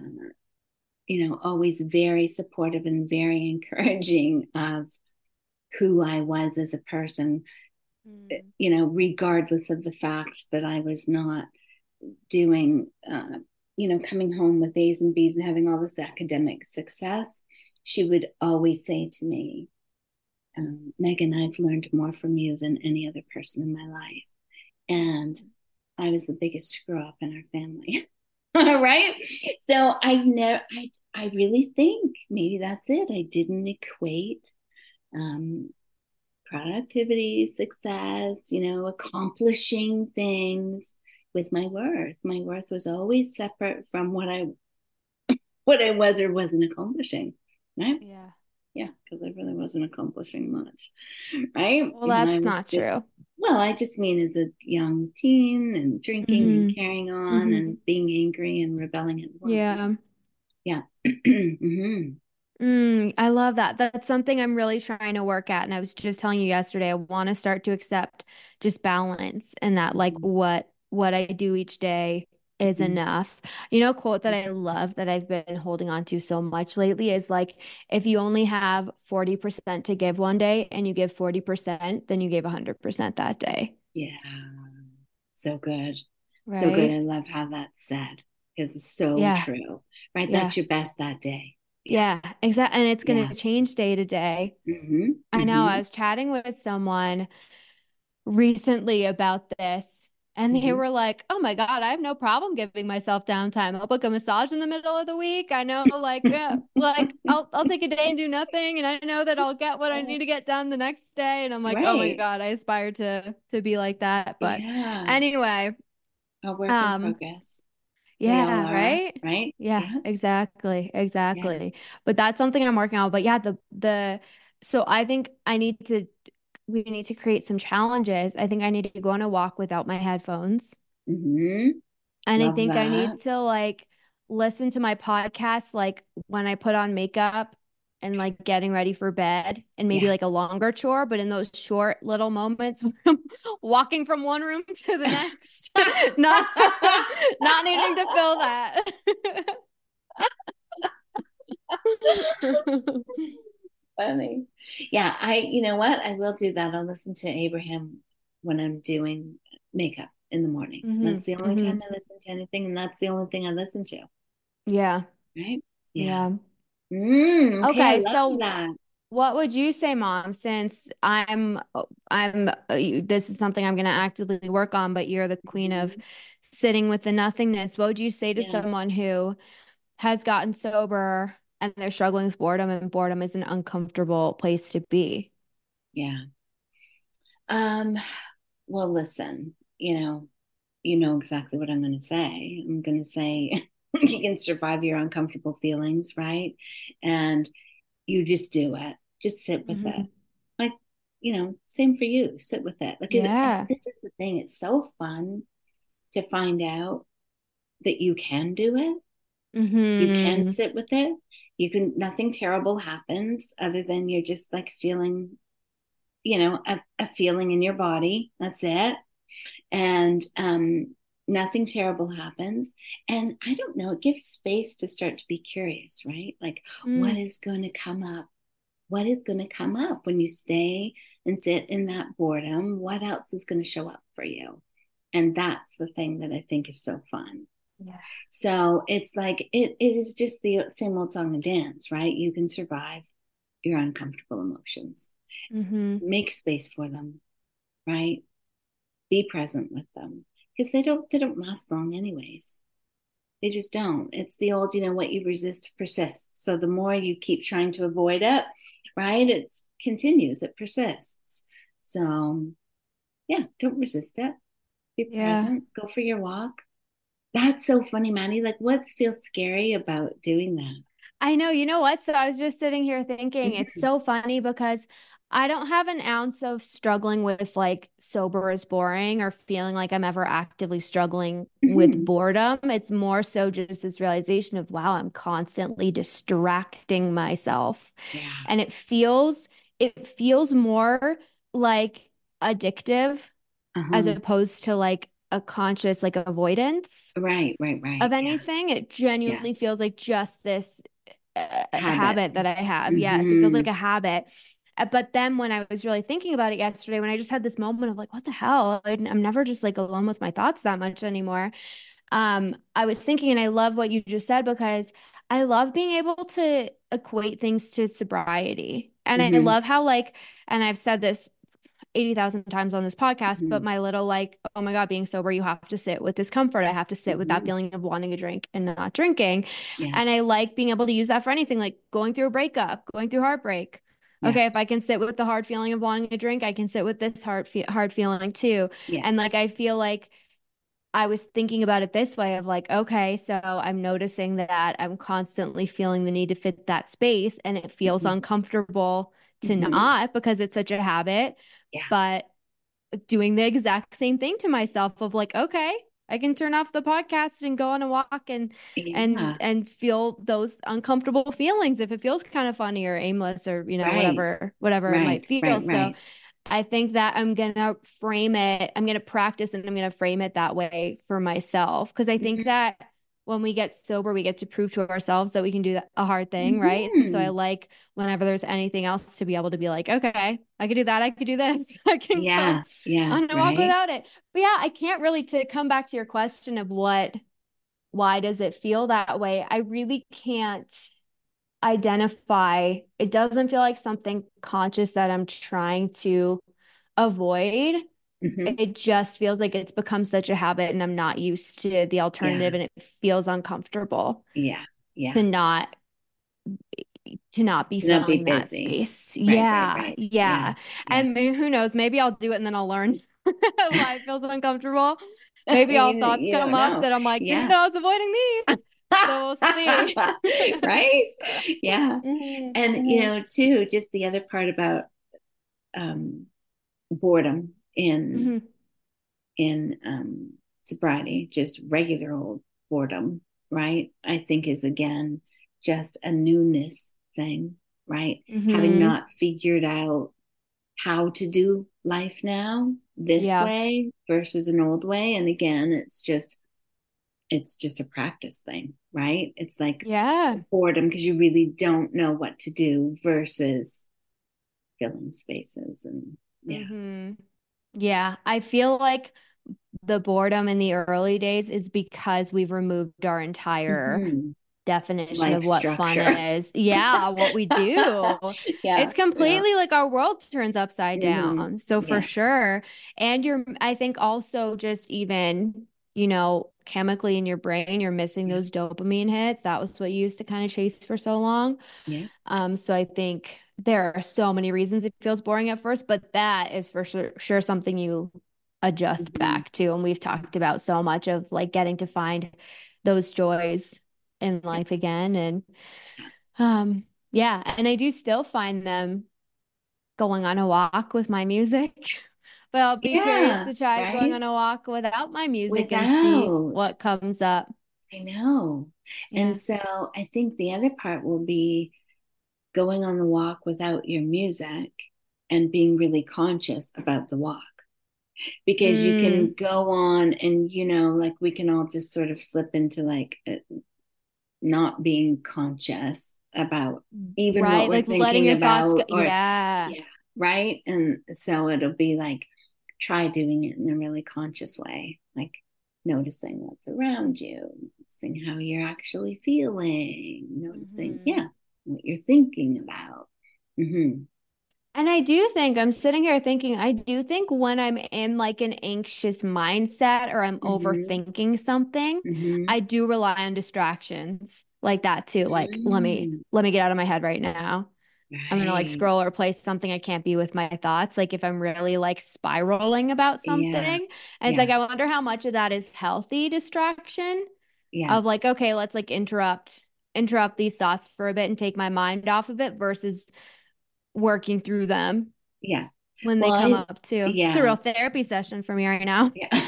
S2: always very supportive and very encouraging of who I was as a person,
S1: Mm.
S2: regardless of the fact that I was not doing, coming home with A's and B's and having all this academic success. She would always say to me, Megan, I've learned more from you than any other person in my life. And I was the biggest screw up in our family. Right. So I really think maybe that's it. I didn't equate um, productivity, success, accomplishing things with my worth. My worth was always separate from what I was or wasn't accomplishing. Right.
S1: Yeah.
S2: Yeah, because I really wasn't accomplishing much. Right.
S1: Well,
S2: When I
S1: that's
S2: was
S1: not
S2: just,
S1: true.
S2: well, I just mean as a young teen and drinking and
S1: Hmm.
S2: carrying on
S1: Hmm.
S2: and being angry and rebelling at the world. Yeah.
S1: Yeah.
S2: Yeah. Mm-hmm.
S1: I love that. That's something I'm really trying to work at. And I was just telling you yesterday, I want to start to accept just balance and that like
S2: Mm-hmm.
S1: what I do each day is
S2: Mm-hmm.
S1: enough. You know, a quote that I love that I've been holding on to so much lately is like, if you only have 40% to give one day and you give 40%, then you gave 100% that day.
S2: Yeah. So good. So good.
S1: Right.
S2: I love how that's said because it's so
S1: Yeah.
S2: true, right?
S1: Yeah.
S2: That's your best that day. Yeah.
S1: Yeah, exactly. And it's going
S2: Yeah.
S1: to change day to day.
S2: Mm-hmm.
S1: I know I
S2: Mm-hmm.
S1: was chatting with someone recently about this, and they
S2: Mm-hmm.
S1: were like, "Oh my God, I have no problem giving myself downtime. I'll book a massage in the middle of the week. I know, like I'll take a day and do nothing, and I know that I'll get what I need to get done the next day." And I'm like, "Oh my
S2: Right.
S1: God, I aspire to be like that." But
S2: Yeah.
S1: anyway,
S2: A work in
S1: um,
S2: progress. We all
S1: yeah,
S2: are,
S1: right?
S2: right?
S1: Yeah,
S2: Yeah.
S1: exactly.
S2: Yeah.
S1: Exactly. But that's something I'm working on. But yeah, the so I think we need to create some challenges. I think I need to go on a walk without my headphones.
S2: Mm-hmm.
S1: And I
S2: Love
S1: think I
S2: that.
S1: need to like listen to my podcast like when I put on makeup and like getting ready for bed and maybe
S2: Yeah.
S1: like a longer chore, but in those short little moments where I'm walking from one room to the next, not not needing to fill that.
S2: Funny. Yeah, you know what? I will do that. I'll listen to Abraham when I'm doing makeup in the morning.
S1: hmm
S2: That's the only
S1: hmm
S2: time I listen to anything, and that's the only thing I listen to.
S1: Yeah.
S2: Right? Yeah.
S1: Yeah.
S2: Okay, I
S1: Okay,
S2: love
S1: so
S2: that.
S1: what would you say, Mom, since this is something I'm going to actively work on, but you're the queen of
S2: Mhm.
S1: sitting with the nothingness. What would you say to
S2: Yeah.
S1: someone who has gotten sober and they're struggling with boredom and boredom is an uncomfortable place to be?
S2: Yeah. Um, well, listen, you know exactly what I'm going to say. I'm going to say you can survive your uncomfortable feelings, right? And you just do it. Just sit with it.
S1: hmm
S2: Like, same for you. Sit with it. Like,
S1: Yeah.
S2: this is the thing. It's so fun to find out that you can do it. You can
S1: hmm
S2: sit with it. Nothing terrible happens other than you're just like feeling, a feeling in your body. That's it. And nothing terrible happens. And I don't know, it gives space to start to be curious, right? Like, what
S1: mm
S2: is going to come up? What is going to come up when you stay and sit in that boredom? What else is going to show up for you? And that's the thing that I think is so fun.
S1: Yeah.
S2: So it's like it is just the same old song and dance, right? You can survive your uncomfortable emotions.
S1: hmm
S2: Make space for them, right? Be present with them because they don't last long anyways. They just don't. It's the old, what you resist persists. So the more you keep trying to avoid it, right, it continues, it persists. So yeah, don't resist it. Be
S1: Yeah.
S2: present. Go for your walk. That's so funny, Maddie. Like, what feels scary about doing that?
S1: I know, you know what? So I was just sitting here thinking, it's
S2: Mm-hmm.
S1: so funny because I don't have an ounce of struggling with like sober is boring or feeling like I'm ever actively struggling with
S2: Mm-hmm.
S1: boredom. It's more so just this realization of, wow, I'm constantly distracting myself.
S2: Yeah.
S1: And it feels more like addictive as
S2: Uh-huh.
S1: opposed to like a conscious like avoidance
S2: Right, right,
S1: of
S2: right. Yeah.
S1: anything. It
S2: Yeah.
S1: genuinely feels like just this
S2: Habit.
S1: habit that I have. Yes, it feels
S2: Mm-hmm.
S1: like a habit. But then when I was really thinking about it yesterday, when I just had this moment of like, what the hell? I'm never just like alone with my thoughts that much anymore. I was thinking, and I love what you just said because I love being able to equate things to sobriety. And I
S2: Mm-hmm.
S1: love how like, and I've said this 80,000 times on this podcast, but
S2: Mm-hmm.
S1: my little like, oh my God, being sober, you have to sit with discomfort. I have to sit with that
S2: Mm-hmm.
S1: feeling of wanting a drink and not drinking.
S2: Yeah.
S1: And I like being able to use that for anything, like going through a breakup, going through heartbreak.
S2: Yeah.
S1: Okay, if I can sit with the hard feeling of wanting a drink, I can sit with this hard feeling too. And like
S2: Yes.
S1: I feel like I was thinking about it this way of like, okay, so I'm noticing that I'm constantly feeling the need to fit that space and it feels
S2: Mm-hmm.
S1: uncomfortable to
S2: Mm-hmm.
S1: not because it's such a habit.
S2: Yeah.
S1: But doing the exact same thing to myself of like, okay, I can turn off the podcast and go on a walk and
S2: Yeah.
S1: feel those uncomfortable feelings if it feels kind of funny or aimless or
S2: Right.
S1: whatever it
S2: Right.
S1: might feel.
S2: Right.
S1: So
S2: Right.
S1: I think that I'm gonna practice and I'm gonna frame it that way for myself because I think
S2: Mm-hmm.
S1: that when we get sober, we get to prove to ourselves that we can do a hard thing, right? And so I
S2: Mm-hmm.
S1: like whenever there's anything else to be able to be like, okay, I could do that. I could do this. I can go
S2: Yeah. Yeah.
S1: on a walk
S2: Right.
S1: without it. But yeah, I can't really, to come back to your question of why does it feel that way? I really can't identify. It doesn't feel like something conscious that I'm trying to avoid.
S2: Mm-hmm.
S1: It just feels like it's become such a habit and I'm not used to the
S2: Yeah.
S1: alternative and it feels uncomfortable
S2: Yeah.
S1: to
S2: Yeah.
S1: not be
S2: To not be
S1: filling that
S2: busy.
S1: space.
S2: Right. Right.
S1: Yeah.
S2: Right. Yeah.
S1: Yeah.
S2: Yeah.
S1: And who knows, maybe I'll do it and then I'll learn why it feels uncomfortable. Maybe all thoughts
S2: You
S1: come
S2: don't
S1: up
S2: know.
S1: that I'm like, didn't
S2: Yeah.
S1: know I was avoiding these. So we'll see.
S2: Right? Yeah.
S1: Mhm,
S2: And,
S1: mhm,
S2: too, just the other part about um, boredom
S1: mhm,
S2: in sobriety, just regular old boredom, right? I think is again just a newness thing, right? Having
S1: mhm.
S2: not figured out how to do life now this
S1: Yeah.
S2: way versus an old way. And again, it's just a practice thing, right? It's like
S1: Yeah.
S2: boredom because you really don't know what to do versus filling spaces and yeah.
S1: Hmm. Yeah. I feel like the boredom in the early days is because we've removed our entire
S2: Mm-hmm.
S1: definition
S2: Life
S1: of what fun
S2: structure.
S1: is. Yeah, what we do.
S2: Yeah,
S1: It's
S2: yeah.
S1: completely like our world turns upside
S2: Mm-hmm.
S1: down. So for
S2: Yeah,
S1: sure. And I think also just even, chemically in your brain, you're missing
S2: yeah,
S1: those dopamine hits. That was what you used to kind of chase for so long.
S2: yeah.
S1: So I think there are so many reasons it feels boring at first, but that is for sure something you adjust
S2: Mm-hmm.
S1: back to. And we've talked about so much of like getting to find those joys in
S2: Yeah,
S1: life again. And
S2: yeah.
S1: yeah, and I do still find them going on a walk with my music. But I'll be curious
S2: Yeah,
S1: to try going
S2: right?
S1: on a walk without my music and see
S2: Without,
S1: what comes up.
S2: I know. And
S1: Yeah.
S2: so I think the other part will be going on the walk without your music and being really conscious about the walk. Because you
S1: Mm,
S2: can go on and, like we can all just sort of slip into like not being conscious about even what
S1: right.
S2: we're
S1: Like letting
S2: thinking
S1: your thoughts go.
S2: about or
S1: Yeah.
S2: yeah, right. And so it'll be like try doing it in a really conscious way, like noticing what's around you, noticing how you're actually feeling, noticing,
S1: Hmm.
S2: yeah, what you're thinking about. Mm-hmm.
S1: And I do think I'm sitting here thinking, I do think when I'm in like an anxious mindset or I'm
S2: Mm-hmm.
S1: overthinking something,
S2: Mm-hmm.
S1: I do rely on distractions like that too. Like,
S2: Mm,
S1: let me get out of my head right now. I'm gonna like
S2: right.
S1: scroll or play something I can't be with my thoughts. Like if I'm really like spiraling about
S2: Yeah.
S1: something. And it's like,
S2: Yeah.
S1: I wonder how much of that is healthy distraction
S2: Yeah.
S1: of like, okay, let's like interrupt these thoughts for a bit and take my mind off of it versus working through them
S2: Yeah.
S1: when they
S2: Well,
S1: come up too. It's a
S2: yeah.
S1: real therapy session for me right now.
S2: Yeah.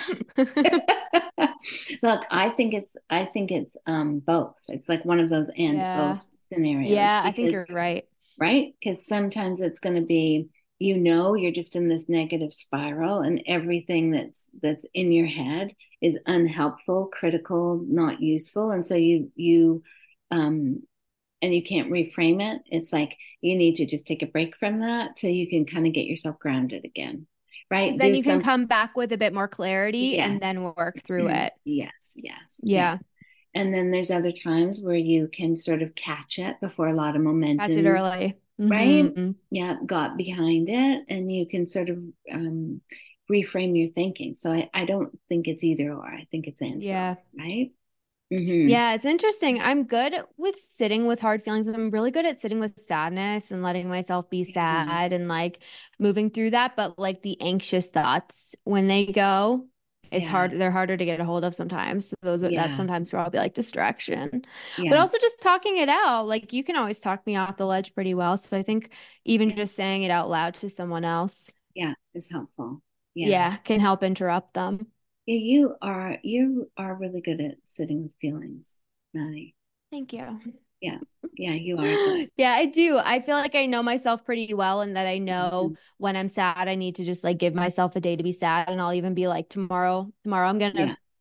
S2: Look, I think it's both. It's like one of those and
S1: Yeah.
S2: both scenarios
S1: Yeah, I think
S2: because
S1: you're right.
S2: right? Because sometimes it's going to be you're just in this negative spiral and everything that's in your head is unhelpful, critical, not useful, and so you um and you can't reframe it. It's like you need to just take a break from that till you can kind of get yourself grounded again.
S1: Because
S2: Right?
S1: then
S2: Do
S1: you can
S2: some
S1: come back with a bit more clarity and
S2: yes.
S1: then work through it.
S2: Yes, yes, yeah.
S1: Yeah.
S2: And then there's other times where you can sort of catch it before a lot of
S1: Catch it
S2: momentum's
S1: early.
S2: right.
S1: Hmm.
S2: Yeah, got behind it, and you can sort of reframe your thinking. So I don't think it's either or. I think it's and both,
S1: Yeah.
S2: right? Mm-hmm.
S1: Yeah, it's interesting. I'm good with sitting with hard feelings. I'm really good at sitting with sadness and letting myself be
S2: Yeah,
S1: sad and like moving through that. But like the anxious thoughts, when they go, it's
S2: yeah,
S1: hard. They're harder to get a hold of sometimes. So that's
S2: yeah,
S1: sometimes where I'll be like distraction. But
S2: yeah,
S1: also just talking it out. Like you can always talk me off the ledge pretty well. So I think even
S2: yeah,
S1: just saying it out loud to someone else,
S2: yeah. It's helpful. Yeah,
S1: yeah, can help interrupt them.
S2: yeah. You are really good at sitting with feelings, Maddie.
S1: Thank you.
S2: Yeah, yeah. You are good.
S1: Yeah, I do. I feel like I know myself pretty well and that I know
S2: Mhm.
S1: when I'm sad, I need to just like give myself a day to be sad. And I'll even be like, tomorrow I'm
S2: Yeah,
S1: gonna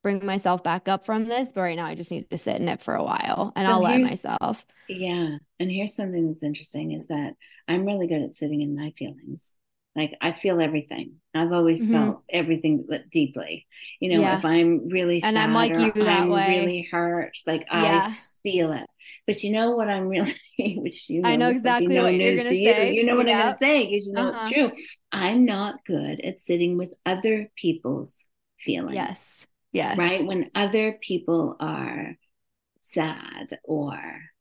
S1: bring myself back up from this, but right now I just need to sit in it for a while and
S2: So
S1: I'll let
S2: here's,
S1: myself.
S2: yeah. And here's something that's interesting is that I'm really good at sitting in my feelings. Like I feel everything. I've always
S1: Hmm.
S2: felt everything deeply. You know, if
S1: Yeah.
S2: I'm really
S1: And I'm
S2: sad
S1: like you
S2: or
S1: that
S2: I'm
S1: way.
S2: really hurt, like I
S1: Yeah.
S2: feel it. But you know what I'm really, which you
S1: I
S2: know,
S1: know
S2: this will be
S1: exactly
S2: no
S1: what you're
S2: news to
S1: gonna
S2: you.
S1: say.
S2: You know what I'm going to
S1: Yeah.
S2: say because you know it's
S1: Uh-huh.
S2: true. I'm not good at sitting with other people's feelings,
S1: Yes.
S2: right?
S1: Yes.
S2: When other people are sad or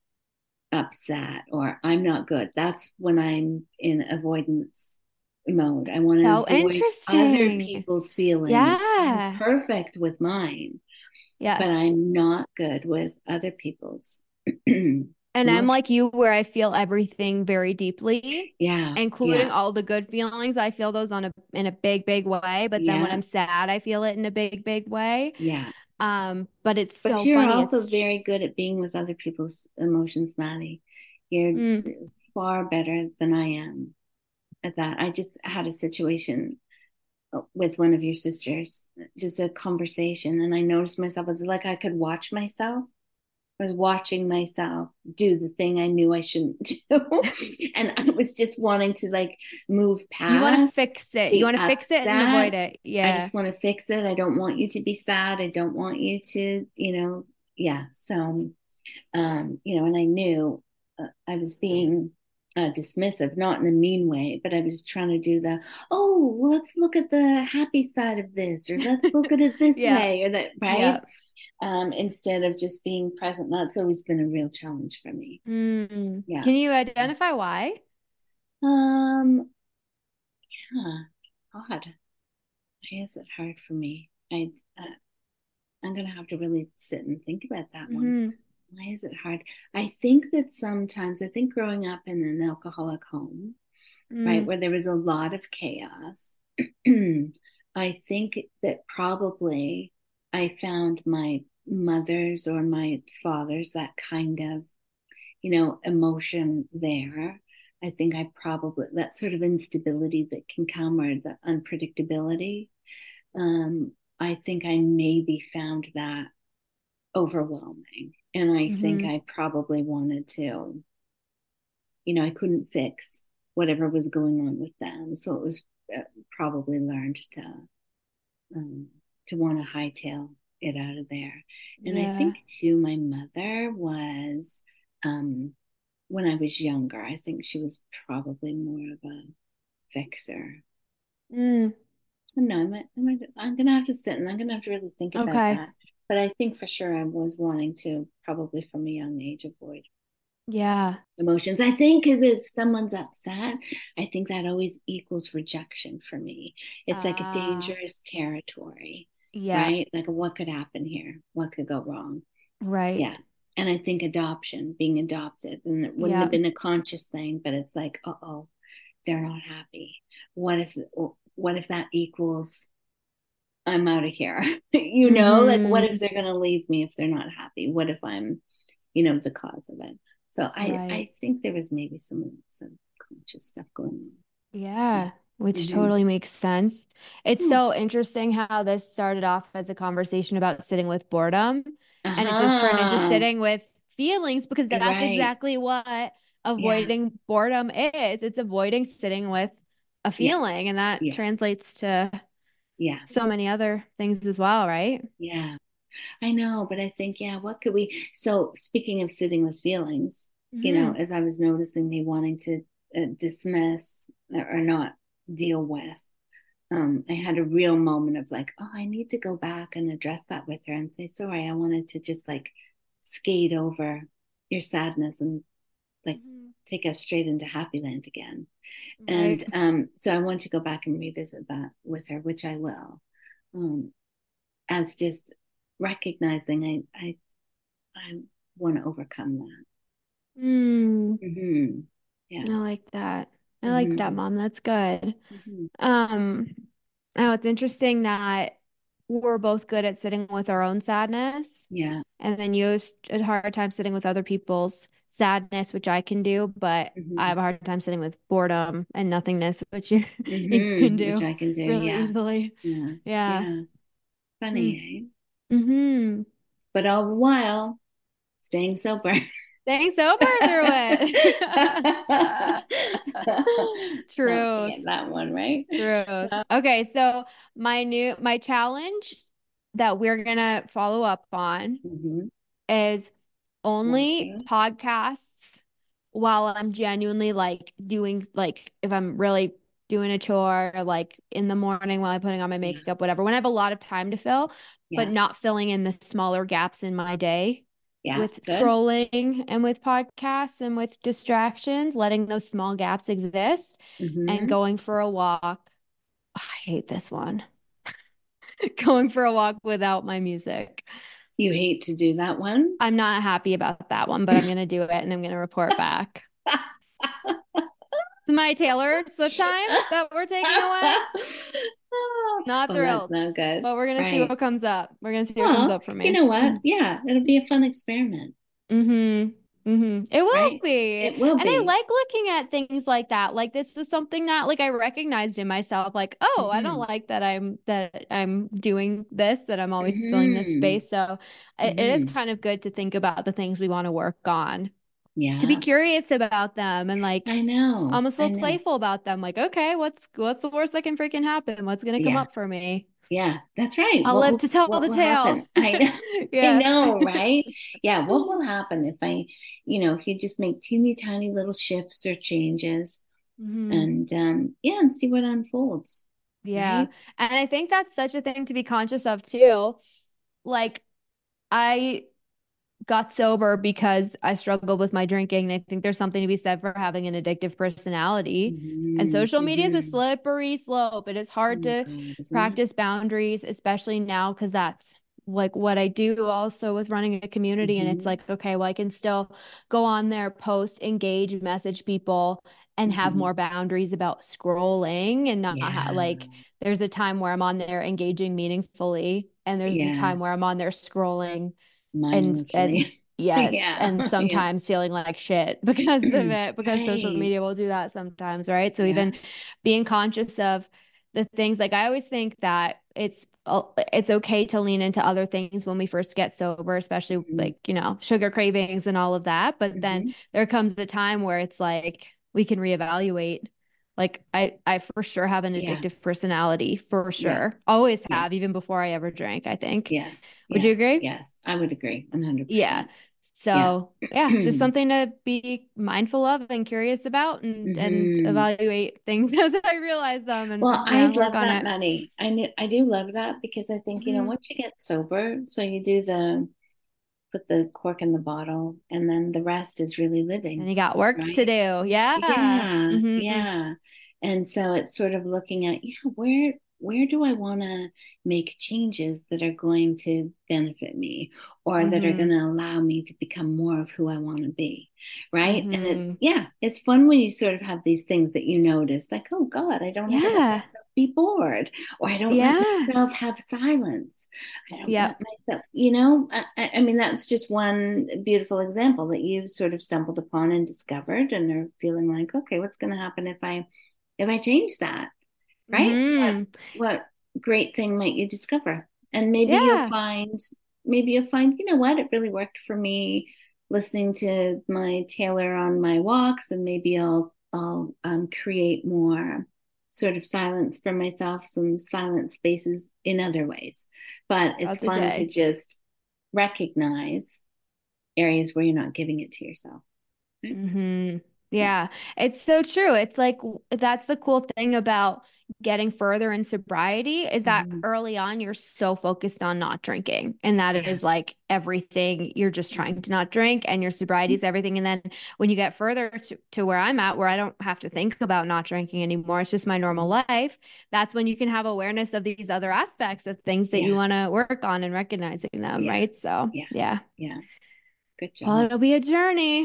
S2: upset or I'm not good. That's when I'm in avoidance mode. I want to
S1: So
S2: avoid other
S1: interesting.
S2: people's feelings. I'm
S1: Yeah.
S2: perfect with mine, but
S1: Yes.
S2: I'm not good with other people's
S1: And I'm
S2: emotions.
S1: like you where I feel everything very deeply,
S2: Yeah,
S1: including
S2: yeah,
S1: all the good feelings. I feel those on a in a big, big way. But then when
S2: yeah,
S1: I'm sad, I feel it in a big, big way.
S2: yeah.
S1: But it's
S2: But
S1: so
S2: you're
S1: funny.
S2: also very good at being with other people's emotions, Maddie. You're
S1: Mm,
S2: far better than I am at that. I just had a situation with one of your sisters, just a conversation, and I noticed myself. It's like I could watch myself. I was watching myself do the thing I knew I shouldn't do. And I was just wanting to like move
S1: you want to
S2: past
S1: fix it. You
S2: the
S1: want to fix it and avoid
S2: upset.
S1: it.
S2: I
S1: Yeah.
S2: just want to fix it. I don't want you to be sad. I don't want you to, yeah. So, and I knew I was being dismissive, not in a mean way, but I was trying to do oh, let's look at the happy side of this, or let's look at it this
S1: Yeah.
S2: way, or that, right?
S1: Yeah.
S2: Instead of just being present. That's always been a real challenge for me.
S1: Mm.
S2: Yeah.
S1: Can you
S2: So,
S1: identify why?
S2: um, yeah, God, why is it hard for me? I'm gonna have to really sit and think about that one.
S1: Hmm.
S2: Why is it hard? I think that sometimes, I think growing up in an alcoholic home, right,
S1: Mm.
S2: where there was a lot of chaos, I think that probably I found my mother's or my father's that kind of, emotion there. I think I probably, that sort of instability that can come or the unpredictability. Um, I think I maybe found that overwhelming. And I think
S1: Hmm.
S2: I probably wanted to, I couldn't fix whatever was going on with them. So it was probably learned um, to want to hightail it out of there. And I
S1: Yeah.
S2: think too, my mother was, um, when I was younger, I think she was probably more of a fixer.
S1: Mm.
S2: No, I'm going to have to sit and I'm going to have to really think about
S1: Okay.
S2: that. But I think for sure I was wanting to, probably from a young age, avoid
S1: Yeah.
S2: emotions. I think because if someone's upset, I think that always equals rejection for me. It's like a
S1: Uh,
S2: dangerous territory,
S1: yeah.
S2: right? Like what could happen here? What could go wrong?
S1: Right.
S2: Yeah. And I think adoption, being adopted, and it wouldn't have
S1: Yeah.
S2: been a conscious thing, but it's like, oh, they're not happy. What if that equals I'm out of here? Like what if
S1: Hmm.
S2: they're gonna leave me if they're not happy? What if I'm, the cause of it? So I
S1: Right.
S2: think there was maybe some conscious stuff going on. Yeah.
S1: Yeah, which
S2: Mm-hmm.
S1: totally makes sense. It's
S2: Hmm.
S1: so interesting how this started off as a conversation about sitting with boredom and it just turned into
S2: Uh-huh.
S1: sitting with feelings because that's
S2: Right.
S1: exactly what
S2: Yeah.
S1: avoiding boredom is. It's avoiding sitting with a
S2: Yeah.
S1: feeling, and that
S2: Yeah.
S1: translates to
S2: Yeah.
S1: so many other things as well, right?
S2: Yeah. I know, but I think, yeah, what could we? So, speaking of sitting with feelings,
S1: Hmm.
S2: as I was noticing me wanting to dismiss or not deal with, I had a real moment of like, oh, I need to go back and address that with her and say, sorry, I wanted to just like skate over your sadness and like
S1: Hmm.
S2: take us straight into happy land again. And
S1: Right.
S2: so I want to go back and revisit that with her, which I will, as just recognizing I want to overcome that.
S1: Mm,
S2: Mm-hmm.
S1: I
S2: Yeah.
S1: like that. I like
S2: Mm-hmm.
S1: that, Mom. That's good.
S2: Mm-hmm.
S1: Um, Now it's interesting that we're both good at sitting with our own sadness,
S2: Yeah.
S1: and then you have a hard time sitting with other people's sadness, which I can do, but I
S2: Mm-hmm.
S1: have a hard time sitting with boredom and nothingness, which you you can
S2: Mm-hmm. Which
S1: do
S2: I can do.
S1: really
S2: Yeah.
S1: easily.
S2: Yeah.
S1: Yeah.
S2: Yeah.
S1: Hmm.
S2: Funny, eh? Mm-hmm. But all the while, staying sober.
S1: Staying sober through it. Truth.
S2: That one, right?
S1: Truth. Okay, so my challenge that we're gonna follow up on is only podcasts while I'm genuinely like doing like if I'm really doing a chore or like in the morning while I'm putting on my makeup, whatever, when I have a lot of time to fill, but not filling in the smaller gaps in my day with scrolling and with podcasts and with distractions, letting those small gaps exist and going for a walk. I hate this one. Going for a walk without my music.
S2: You hate to do that one?
S1: I'm not happy about that one, but I'm going to do it and I'm going to report back. It's my Taylor Swift time that we're taking away. Not thrilled.
S2: That's not good.
S1: But we're going to see what comes up. We're going to see what comes up for me.
S2: You know what? Yeah, it'll be a fun experiment.
S1: Mm-hmm. Mm-hmm. It will be.
S2: It will be.
S1: And I like looking at things like that. Like this was something that like I recognized in myself, like, oh, I don't like that I'm doing this, that I'm always filling this space. So it is kind of good to think about the things we want to work on.
S2: Yeah.
S1: To be curious about them and like
S2: I know.
S1: Almost a little playful about them. Like, okay, what's the worst that can freaking happen? What's gonna come up for me?
S2: Yeah, that's right.
S1: I'll live to tell the tale.
S2: I know. I know, right? Yeah. What will happen if if you just make teeny tiny little shifts or changes and and see what unfolds.
S1: Yeah. Right? And I think that's such a thing to be conscious of too. Like I got sober because I struggled with my drinking. And I think there's something to be said for having an addictive personality. And social media is a slippery slope. It is hard to practice boundaries, especially now, because that's like what I do also with running a community. And it's like, okay, well, I can still go on there, post, engage, message people, and have more boundaries about scrolling and not like there's a time where I'm on there engaging meaningfully, and there's a time where I'm on there scrolling
S2: mindlessly.
S1: And sometimes feeling like shit because of it, because social media will do that sometimes, right? So even being conscious of the things, like I always think that it's okay to lean into other things when we first get sober, especially like, sugar cravings and all of that. But then there comes a time where it's like we can reevaluate. Like I for sure have an addictive personality, for sure. Always have, even before I ever drank, I think.
S2: Yes.
S1: Would you agree?
S2: Yes, I would agree 100%.
S1: Yeah. So it's just something to be mindful of and curious about and evaluate things as I realize them. And
S2: I love that, Maddie. I do love that because I think, once you get sober, so you do put the cork in the bottle and then the rest is really living.
S1: And you got work to do. Yeah.
S2: Yeah. And so it's sort of looking at, where do I want to make changes that are going to benefit me or that are going to allow me to become more of who I want to be. Right. And it's fun when you sort of have these things that you notice, like, oh God, I don't ever let myself be bored, or I don't let myself have silence. I don't let myself, I mean, that's just one beautiful example that you've sort of stumbled upon and discovered and are feeling like, okay, what's going to happen if I change that? Right? What great thing might you discover? And maybe you'll find, you know what, it really worked for me listening to my Taylor on my walks, and maybe I'll create more sort of silence for myself, some silent spaces in other ways. But it's fun to just recognize areas where you're not giving it to yourself.
S1: Right? Yeah, it's so true. It's like that's the cool thing about getting further in sobriety is that early on you're so focused on not drinking, and that it is like everything. You're just trying to not drink, and your sobriety is everything. And then when you get further to where I'm at, where I don't have to think about not drinking anymore, it's just my normal life. That's when you can have awareness of these other aspects of things that you want to work on and recognizing them, right? So
S2: yeah, good job.
S1: Well, it'll be a journey.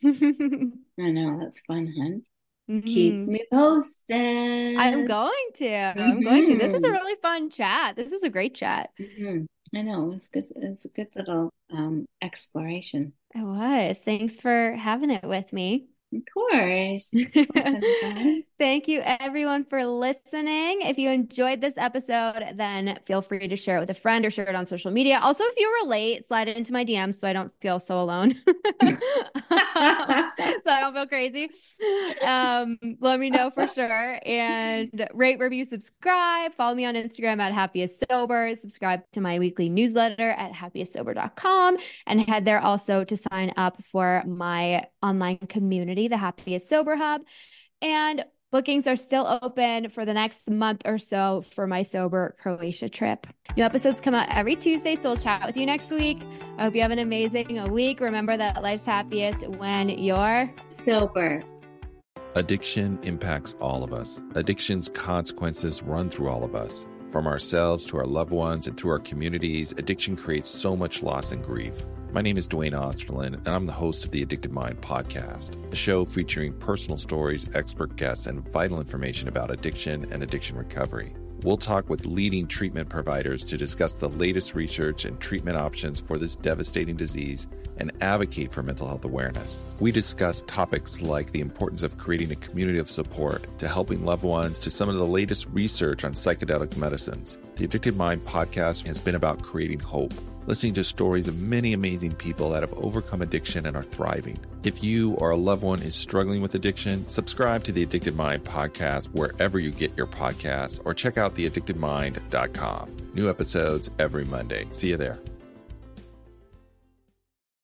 S2: I know, that's fun, hun. Keep me posted.
S1: I'm going to. This is a really fun chat. This is a great chat.
S2: I know, it was good. It was a good little exploration.
S1: It was. Thanks for having it with me.
S2: Of course. Of course.
S1: Thank you, everyone, for listening. If you enjoyed this episode, then feel free to share it with a friend or share it on social media. Also, if you relate, slide it into my DMs so I don't feel so alone. So I don't feel crazy. Let me know for sure. And rate, review, subscribe. Follow me on Instagram at happiestsober. Subscribe to my weekly newsletter at happiestsober.com. And head there also to sign up for my online community, the Happiest Sober Hub. And bookings are still open for the next month or so for my sober Croatia trip. New episodes come out every Tuesday, so we'll chat with you next week. I hope you have an amazing week. Remember that life's happiest when you're
S2: sober.
S3: Addiction impacts all of us. Addiction's consequences run through all of us. From ourselves to our loved ones and through our communities, addiction creates so much loss and grief. My name is Dwayne Osterlin, and I'm the host of the Addicted Mind podcast, a show featuring personal stories, expert guests, and vital information about addiction and addiction recovery. We'll talk with leading treatment providers to discuss the latest research and treatment options for this devastating disease and advocate for mental health awareness. We discuss topics like the importance of creating a community of support to helping loved ones to some of the latest research on psychedelic medicines. The Addicted Mind podcast has been about creating hope, listening to stories of many amazing people that have overcome addiction and are thriving. If you or a loved one is struggling with addiction, subscribe to the Addicted Mind podcast wherever you get your podcasts or check out theaddictedmind.com. New episodes every Monday. See you there.